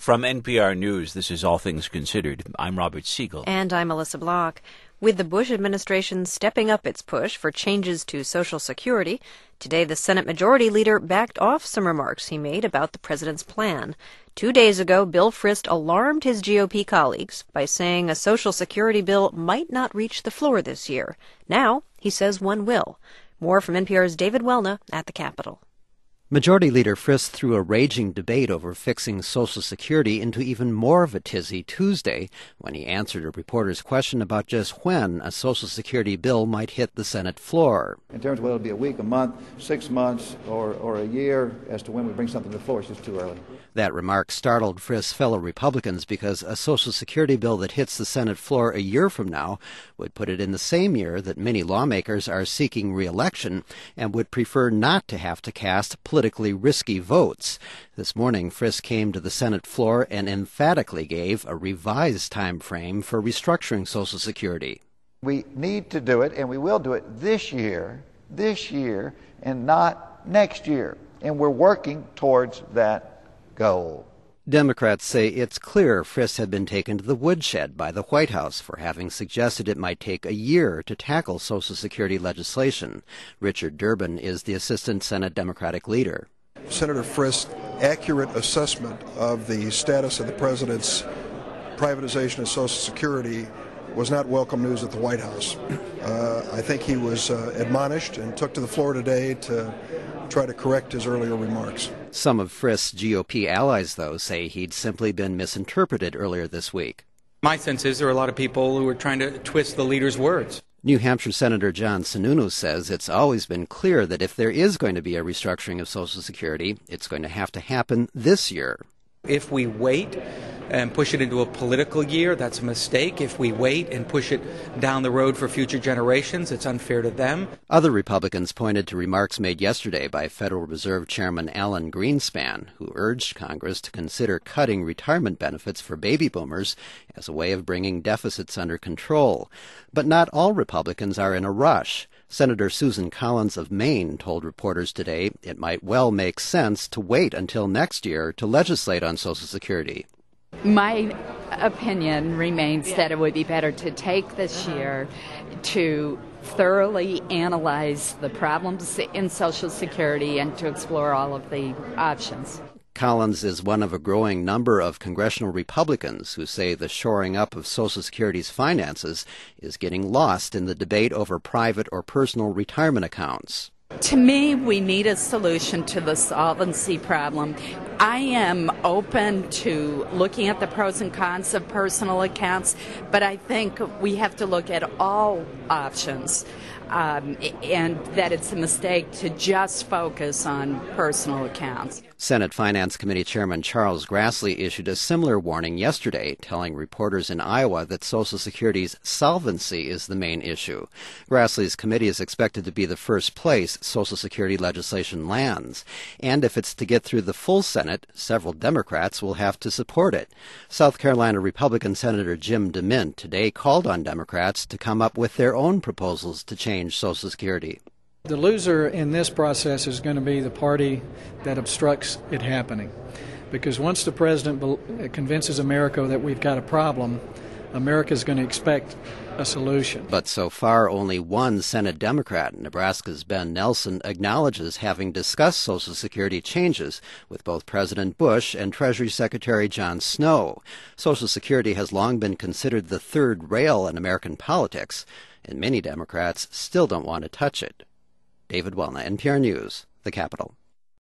From NPR News, this is All Things Considered. I'm Robert Siegel. And I'm Melissa Block. With the Bush administration stepping up its push for changes to Social Security, today the Senate Majority Leader backed off some remarks he made about the president's plan. 2 days ago, Bill Frist alarmed his GOP colleagues by saying a Social Security bill might not reach the floor this year. Now, he says one will. More from NPR's David Welna at the Capitol. Majority Leader Frist threw a raging debate over fixing Social Security into even more of a tizzy Tuesday when he answered a reporter's question about just when a Social Security bill might hit the Senate floor. In terms of whether it'll be a week, a month, 6 months, or a year, as to when we bring something to the floor, it's just too early. That remark startled Frist's fellow Republicans because a Social Security bill that hits the Senate floor a year from now would put it in the same year that many lawmakers are seeking re-election and would prefer not to have to cast politically risky votes. This morning, Frist came to the Senate floor and emphatically gave a revised time frame for restructuring Social Security. We need to do it, and we will do it this year, and not next year. And we're working towards that goal. Democrats say it's clear Frist had been taken to the woodshed by the White House for having suggested it might take a year to tackle Social Security legislation. Richard Durbin is the Assistant Senate Democratic leader. Senator Frist's accurate assessment of the status of the president's privatization of Social Security was not welcome news at the White House. I think he was admonished and took to the floor today to try to correct his earlier remarks. Some of Frist's GOP allies, though, say he'd simply been misinterpreted earlier this week. My sense is there are a lot of people who are trying to twist the leader's words. New Hampshire Senator John Sununu says it's always been clear that if there is going to be a restructuring of Social Security, it's going to have to happen this year. If we wait and push it into a political year, that's a mistake. If we wait and push it down the road for future generations, it's unfair to them. Other Republicans pointed to remarks made yesterday by Federal Reserve Chairman Alan Greenspan, who urged Congress to consider cutting retirement benefits for baby boomers as a way of bringing deficits under control. But not all Republicans are in a rush. Senator Susan Collins of Maine told reporters today it might well make sense to wait until next year to legislate on Social Security. My opinion remains that it would be better to take this year to thoroughly analyze the problems in Social Security and to explore all of the options. Collins is one of a growing number of congressional Republicans who say the shoring up of Social Security's finances is getting lost in the debate over private or personal retirement accounts. To me, we need a solution to the solvency problem. I am open to looking at the pros and cons of personal accounts, but I think we have to look at all options. And that it's a mistake to just focus on personal accounts. Senate Finance Committee Chairman Charles Grassley issued a similar warning yesterday, telling reporters in Iowa that Social Security's solvency is the main issue. Grassley's committee is expected to be the first place Social Security legislation lands. And if it's to get through the full Senate, several Democrats will have to support it. South Carolina Republican Senator Jim DeMint today called on Democrats to come up with their own proposals to change Social Security. The loser in this process is going to be the party that obstructs it happening. Because once the president convinces America that we've got a problem, America's going to expect a solution. But so far, only one Senate Democrat, Nebraska's Ben Nelson, acknowledges having discussed Social Security changes with both President Bush and Treasury Secretary John Snow. Social Security has long been considered the third rail in American politics, and many Democrats still don't want to touch it. David Welna, NPR News, the Capitol.